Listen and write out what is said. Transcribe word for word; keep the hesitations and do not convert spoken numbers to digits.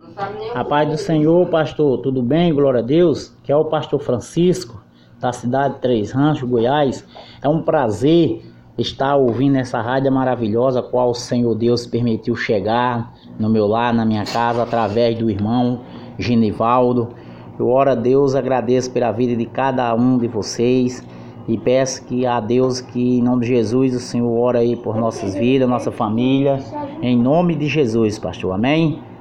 A paz do Senhor, pastor, tudo bem? Glória a Deus. Que é o pastor Francisco, da cidade de Três Ranchos, Goiás. É um prazer estar ouvindo essa rádio maravilhosa, a qual o Senhor Deus permitiu chegar no meu lar, na minha casa, através do irmão Genivaldo. Eu oro a Deus, agradeço pela vida de cada um de vocês e peço que a Deus, que em nome de Jesus, o Senhor ora aí por nossas vidas, nossa família, em nome de Jesus, pastor, amém?